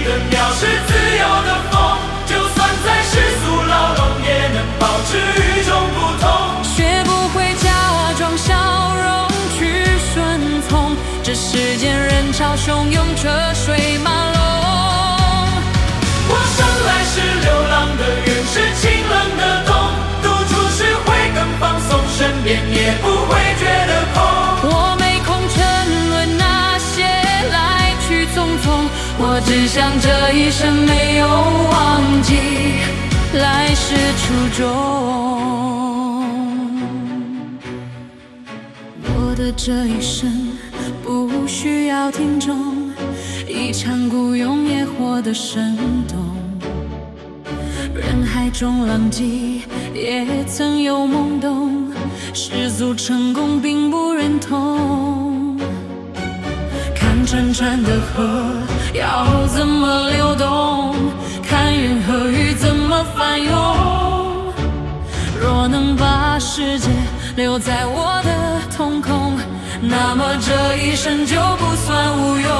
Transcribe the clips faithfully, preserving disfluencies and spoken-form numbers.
的鸟，是自由的风。就算在世俗牢笼，也能保持与众不同。 学不会假装笑容去顺从，这世间人潮汹涌，车水马龙。 我生来是流浪的云，是清冷的冬。独处时会更放松，身边也不会觉得空。 我没空沉沦那些来去匆匆，我只想这一生没有忘记来时初衷。我的这一生不需要听众，一场孤勇野火的生动。人海中浪迹，也曾有懵懂，世俗成功并不认同。看潺潺的河要怎么流动，看云和雨怎么翻涌。若能把世界留在我的瞳孔，那么这一生就不算无用。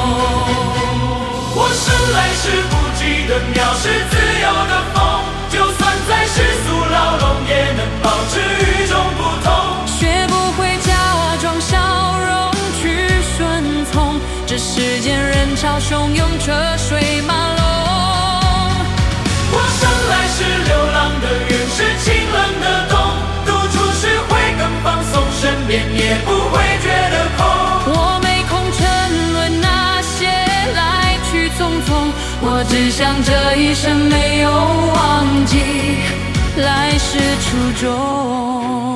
我生来是不羁的鸟，是自由的风。就算在世俗牢笼，也能保持与众不同。 学不会假装笑容去顺从，这世间人潮汹涌，车水马龙。 我生来是流浪的云，是清冷的冬。独处时会更放松，身边也不会觉得空。 我没空沉沦那些来去匆匆，我只想这一生没有忘记来时初衷。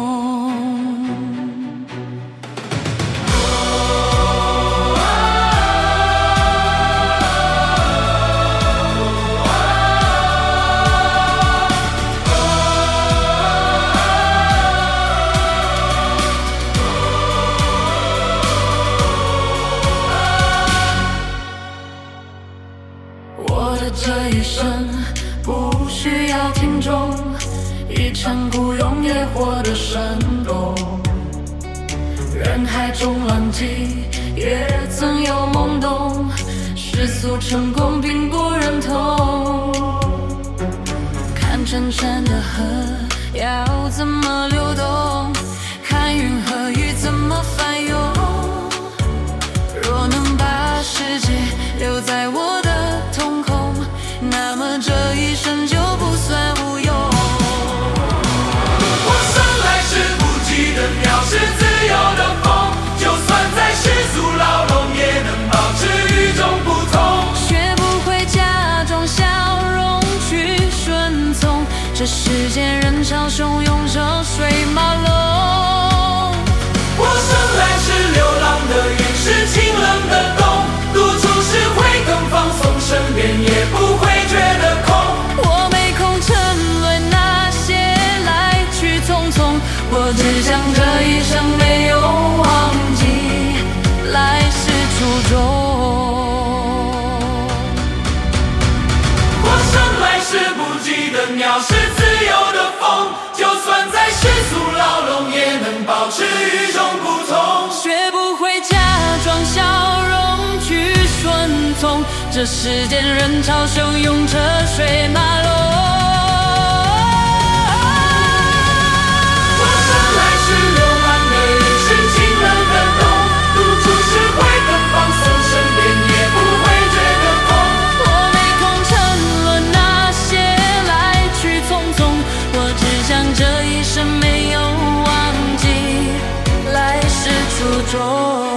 我的这一生不需要听众，一场孤勇野火的生动。人海中浪迹，也曾有懵懂，世俗成功并不认同。看潺潺的河要怎么流动，看云和雨怎么翻涌。若能把世界留在我的瞳孔，那么这一生就不算无用。 我生来是不羁的鸟，是自由的风。就算在世俗牢笼，也能保持与众不同。 学不会假装笑容去顺从，这世间人潮汹涌，车水马龙。 我生来是流浪的云，是清冷的冬。独处时会更放松，身边也不会觉得空。 我没空沉沦那些来去匆匆，我只想这一生没有忘记来时初衷。 我生来是不羁的鸟，是自由的风。就算在世俗牢笼，也能保持与众不同。 学不会假装笑容去顺从，这世间人潮汹涌，车水马龙。 我生来是流浪的云，是清冷的冬。独处时会更放松，身边也不会觉得空。 我没空沉沦那些来去匆匆，我只想这一生没有忘记来时初衷。